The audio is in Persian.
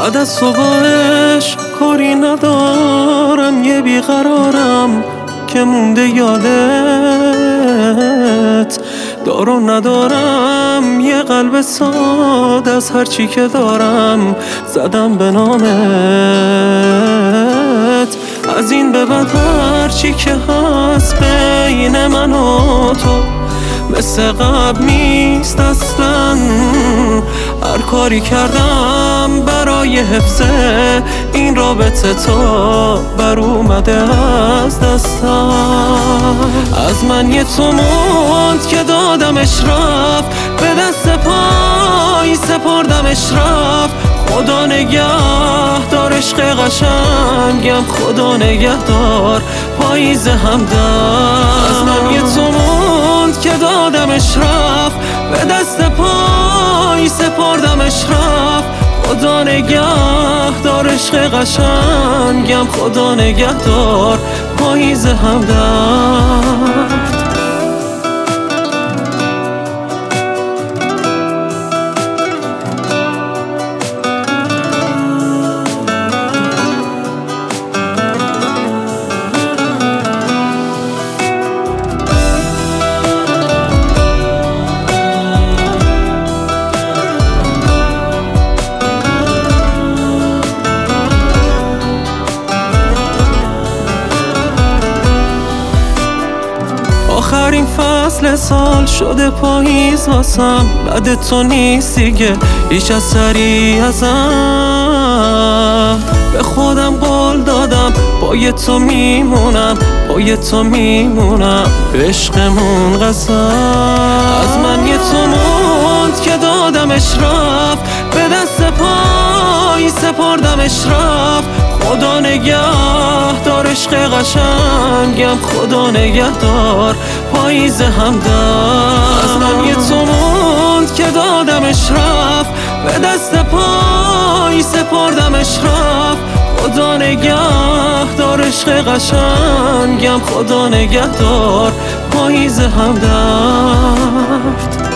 بعد از صبحش کاری ندارم، یه بیقرارم که مونده یادت. دارو ندارم یه قلب ساده، از هرچی که دارم زدم به نامت. از این به بعد هرچی که هست بین من و تو مثل قبل نیست اصلا. هر کاری کردم برای حفظ این رابطه تا بر اومده از دستم. از من یه تو موند که دادمش رفت، به دست پای سپردمش رفت. خدا نگه دار عشق قشنگم، خدا نگه دار پاییز همدم. از من یه تو موند که دادمش رفت، به دست پای سپردمش رفت. خدا نگه دار عشق قشنگم، خدا نگه دار پاییز همدم. آخرین فصل سال شده پاییز واسم، بعد تو نیست دیگه هیچ اثری ازم. به خودم قول دادم پای تو میمونم، پای تو میمونم، به عشقمون قسم. از من یه تو موند که دادمش رفت، به دست پای سپردمش رفت. خدا نگه دار عشق قشنگم، خدا نگه دار پاییز همدم. از من یه تو موند که دادمش رفت، به دست پای سپردمش رفت. خدا نگه دار عشق قشنگم، خدا نگه دار پاییز همدم.